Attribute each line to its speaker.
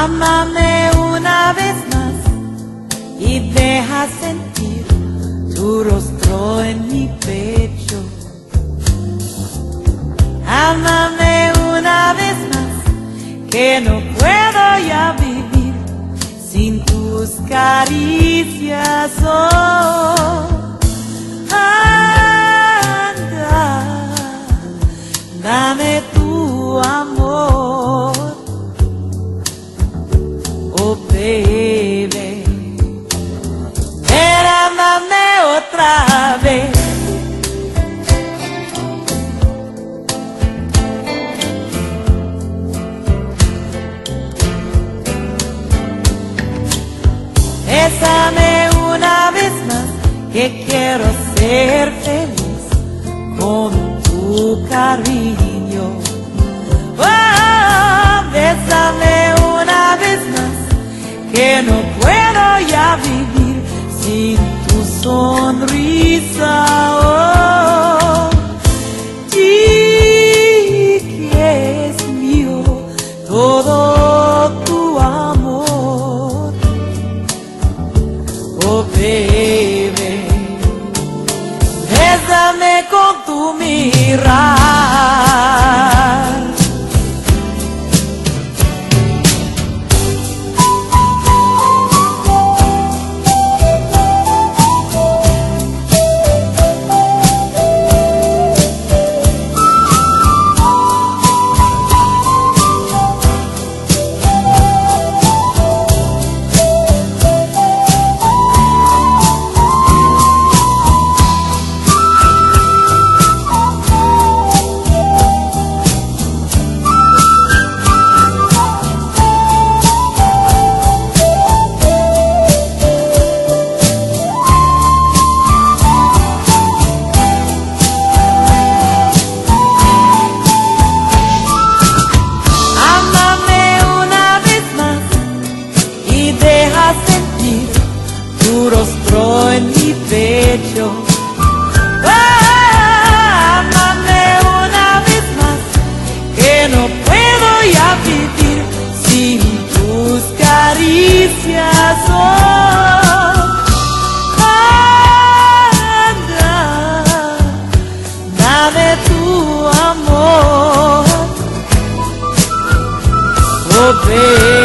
Speaker 1: Ámame una vez más y deja sentir tu rostro en mi pecho. Ámame una vez más, que no puedo ya vivir sin tus caricias. Oh, anda, dame tu amor. Oh baby, ven, ámame otra vez. Bésame una vez más, que quiero ser feliz con tu cariño. Oh, bésame una vez más, que no puedo ya vivir sin tu sonrisa. Oh, sí que es mío todo tu amor. Oh baby, bésame con tu mirar. Sentir tu rostro en mi pecho. Ámame una vez más, que no puedo ya vivir sin tus caricias. Oh, anda, dame tu amor. Oh, baby,